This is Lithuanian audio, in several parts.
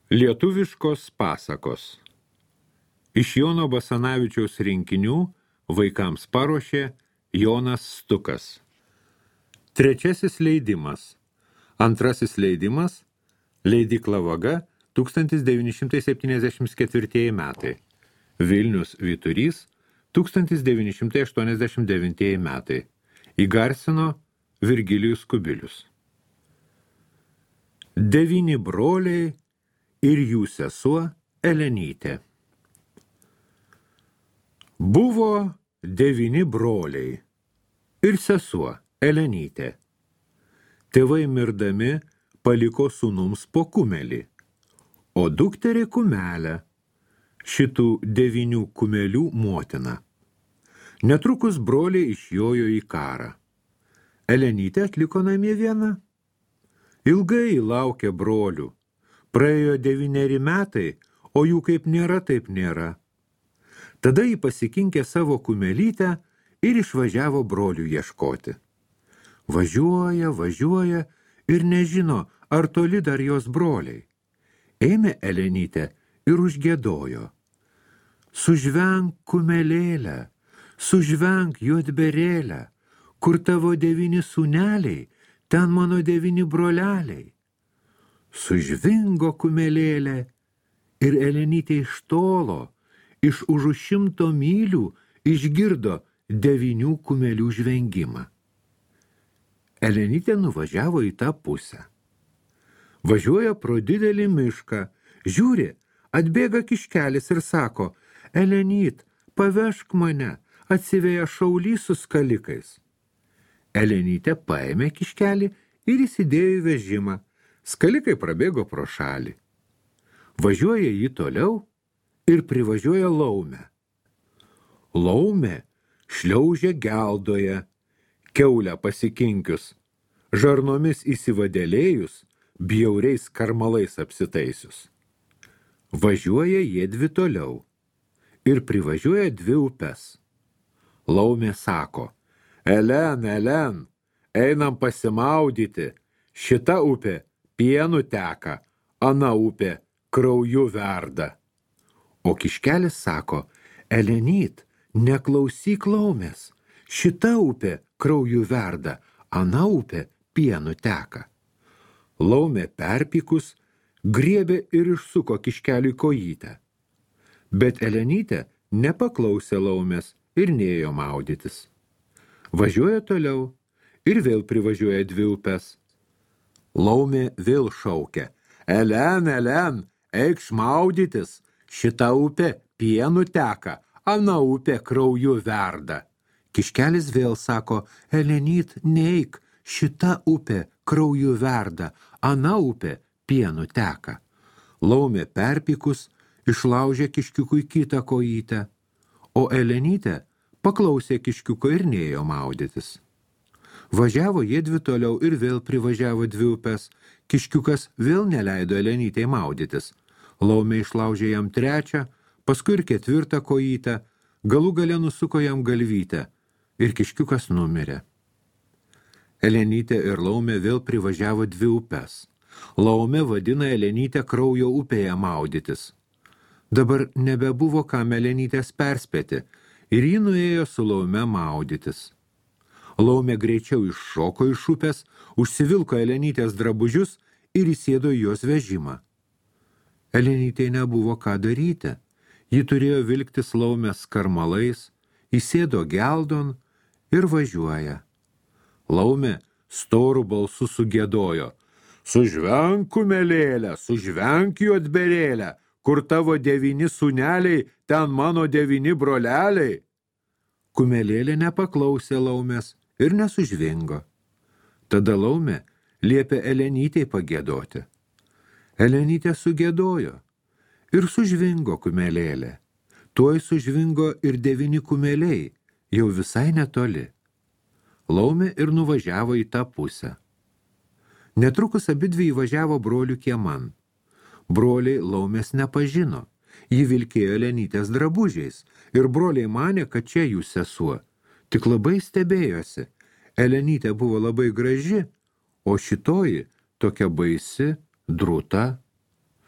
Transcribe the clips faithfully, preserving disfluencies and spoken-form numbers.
Lietuviškos pasakos. Iš Jono Basanavičiaus rinkinių vaikams paruošė Jonas Stukas. Trečiasis leidimas. Antrasis leidimas. Leidykla Vaga, tūkstantis devyni šimtai septyniasdešimt ketvirtieji metai. Vilnius Vyturys, tūkstantis devyni šimtai aštuoniasdešimt devintieji metai. Įgarsino Virgilijus Kubilius. Devyni broliai ir jų sesuo Elenytė. Buvo devyni broliai ir sesuo Elenytė. Tėvai mirdami paliko sūnums po kumelį, o dukterį kumelę, šitų devynių kumelių motina. Netrukus broliai išjojo į karą. Elenytė atliko namie viena. Ilgai laukė brolių. Praėjo devyneri metai, o jų kaip nėra, taip nėra. Tada jį pasikinkė savo kumelytę ir išvažiavo brolių ieškoti. Važiuoja, važiuoja ir nežino, ar toli dar jos broliai. Ėmė Elenytė ir užgiedojo. Sužvenk kumelėlę, sužvenk juodberėlę, kur tavo devyni sūneliai, ten mano devyni broleliai. Sužvingo kumelėlė ir Elenytė iš tolo, iš už šimto mylių išgirdo devynių kumelių žvengimą. Elenytė nuvažiavo į tą pusę. Važiuoja pro didelį mišką, žiūri, atbėga kiškelis ir sako, Elenyt, pavežk mane, atsiveja šaulys su skalikais. Elenytė paėmė kiškelį ir įsidėjo į vežimą. Skalikai prabėgo pro šalį. Važiuoja jį toliau ir privažiuoja laumę. Laumė šliaužia geldoje, kiaulę pasikinkius, žarnomis įsivadėlėjus, bjauriais karmalais apsitaisius. Važiuoja jie dvi toliau ir privažiuoja dvi upes. Laumė sako, Elen, Elen, einam pasimaudyti, šita upė pienu teka, ana upė krauju verda. O kiškelis sako, Elenyt, neklausyk laumės, šita upė krauju verda, ana upė pienu teka. Laumė perpykus, griebė ir išsuko kiškeliui kojytę. Bet Elenytė nepaklausė laumės ir nėjo maudytis. Važiuoja toliau ir vėl privažiuoja dvi upes. Laumė vėl šaukia, Elen, Elen, eikš maudytis, šita upė pienu teka, ana upė krauju verda. Kiškelis vėl sako, Elenyt, neik, šita upė krauju verda, ana upė pienu teka. Laumė perpykus, išlaužė kiškiukui kitą kojytę, o Elenytė paklausė kiškiuko ir nėjo maudytis. Važiavo jie dvi toliau ir vėl privažiavo dvi upes. Kiškiukas vėl neleido Elenytei maudytis. Laumė išlaužė jam trečią, paskui ir ketvirtą kojytę, galų gale nusuko jam galvytę ir kiškiukas numirė. Elenytė ir laumė vėl privažiavo dvi upes. Laumė vadina Elenytę kraujo upėje maudytis. Dabar nebebuvo kam Elenytės perspėti ir ji nuėjo su laume maudytis. Laumė greičiau iššoko iš upės, užsivilko Elenytės drabužius ir įsėdo į jos vežimą. Elenytei nebuvo ką daryti. Ji turėjo vilktis laumės karmalais, įsėdo geldon ir važiuoja. Laumė storų balsu sugiedojo. Sužvenk kumelėlę, sužvenk juodberėlę, kur tavo devyni sūneliai, ten mano devyni broleliai. Kumelėlė nepaklausė laumės ir nesužvingo. Tada laumė liepė Elenytei pagiedoti. Elenytė sugiedojo ir sužvingo kumelėlė. Tuoj sužvingo ir devyni kumeliai, jau visai netoli. Laumė ir nuvažiavo į tą pusę. Netrukus abidvi įvažiavo brolių kieman. Broliai laumės nepažino. Ji vilkėjo Elenytės drabužiais ir broliai manė, kad čia jų sesuo. Tik labai stebėjosi. Elenytė buvo labai graži, o šitoji tokia baisi, drūta.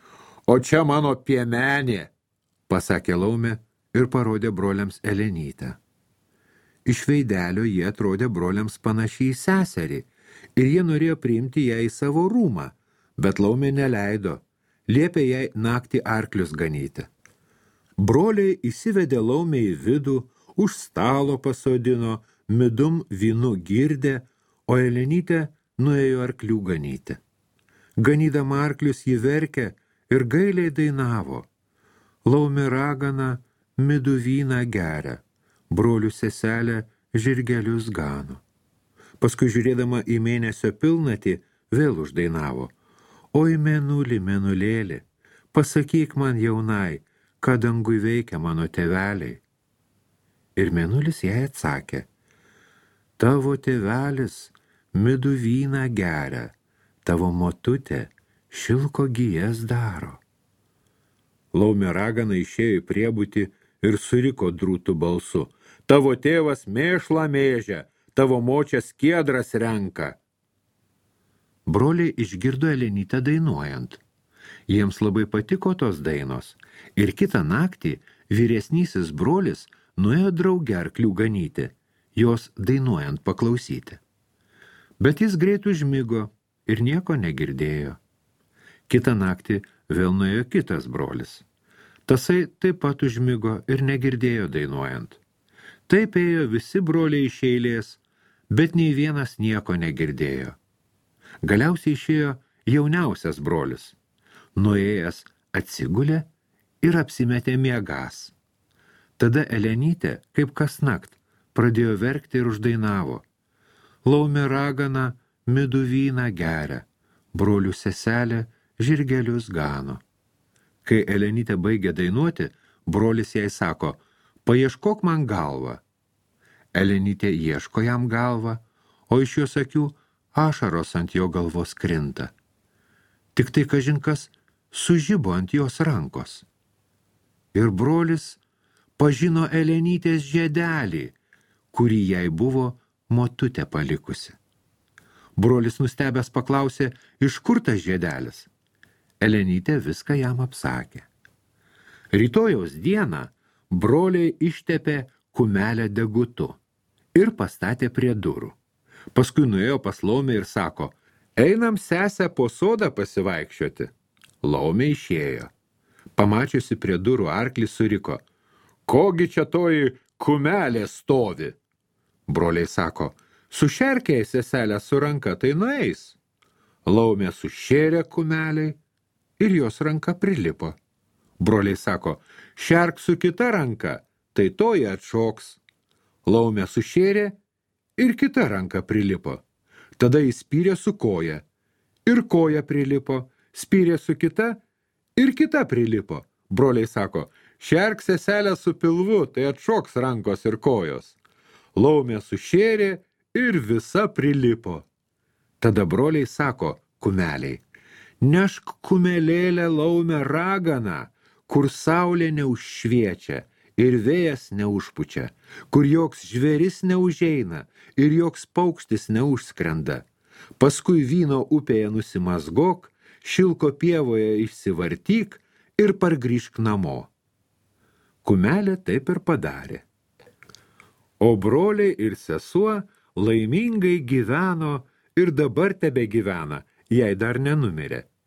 O čia mano piemenė, pasakė laumė ir parodė broliams Elenytę. Iš veidelio jie atrodė broliams panašiai į seserį ir jie norėjo priimti ją į savo rūmą, bet laumė neleido, liepė jai naktį arklius ganyti. Broliai įsivedė laumę į vidų, už stalo pasodino, midum vynu girdė, o Elenytė nuėjo arklių ganyti. Ganydama arklius jį verkė ir gailiai dainavo. Laumė ragana midų vyną geria, brolių seselė žirgelius gano. Paskui žiūrėdama į mėnesio pilnatį vėl uždainavo. Oi mėnulį, mėnulėlį, pasakyk man jaunai, ką dangui veikia mano tėveliai. Ir mėnulis jai atsakė, tavo tėvelis midų vyną geria, tavo motutė šilko gijas daro. Laumė ragana išėjo į priebutį ir suriko drūtų balsu, tavo tėvas mėšlą mėžia, tavo močia skiedras renka. Broliai išgirdo Elenytę dainuojant. Jiems labai patiko tos dainos ir kitą naktį vyresnysis brolis nuėjo drauge arklių ganyti, jos dainuojant paklausyti. Bet jis greit užmigo ir nieko negirdėjo. Kitą naktį vėl nuėjo kitas brolis. Tasai taip pat užmigo ir negirdėjo dainuojant. Taip ėjo visi broliai iš eilės, bet nei vienas nieko negirdėjo. Galiausiai išėjo jauniausias brolis. Nuėjęs atsigulė ir apsimetė miegas. Tada Elenytė, kaip kasnakt, pradėjo verkti ir uždainavo. Laumė ragana midų vyną geria, brolių seselė žirgelius gano. Kai Elenytė baigė dainuoti, brolis jai sako, paieškok man galvą. Elenytė ieško jam galvą, o iš jos akių ašaros ant jo galvos krinta. Tik tai kažinkas sužibo ant jos rankos. Ir brolis pažino Elenytės žiedelį, kurį jai buvo motutė palikusi. Brolis nustebęs paklausė, iš kur tas žiedelis. Elenytė viską jam apsakė. Rytojaus dieną broliai ištepė kumelę degutu ir pastatė prie durų. Paskui nuėjo pas Laumę ir sako, einam sesę po sodą pasivaikščioti. Laumė išėjo. Pamačiusi prie durų arklį suriko, kogi čia toji kumelė stovi? Broliai sako, sušerkė seselę su ranka, tai nueis. Laumė sušėrė kumeliai ir jos ranka prilipo. Broliai sako, šerk su kita ranka, tai toji atšoks. Laumė sušėrė ir kita ranka prilipo. Tada jis spyrė su koja. Ir koja prilipo, spyrė su kita ir kita prilipo. Broliai sako, šerk seselę su pilvu, tai atšoks rankos ir kojos. Laumė sušėrė ir visa prilipo. Tada broliai sako kumeliai, nešk kumelėlę Laumę raganą, kur saulė neužšviečia ir vėjas neužpučia, kur joks žvėris neužeina ir joks paukštis neužskrenda. Paskui vyno upėje nusimazgok, šilko pievoje išsivartyk ir pargrįžk namo. Kumelė taip ir padarė. O broliai ir sesuo laimingai gyveno ir dabar tebe gyvena, jei dar nenumirė.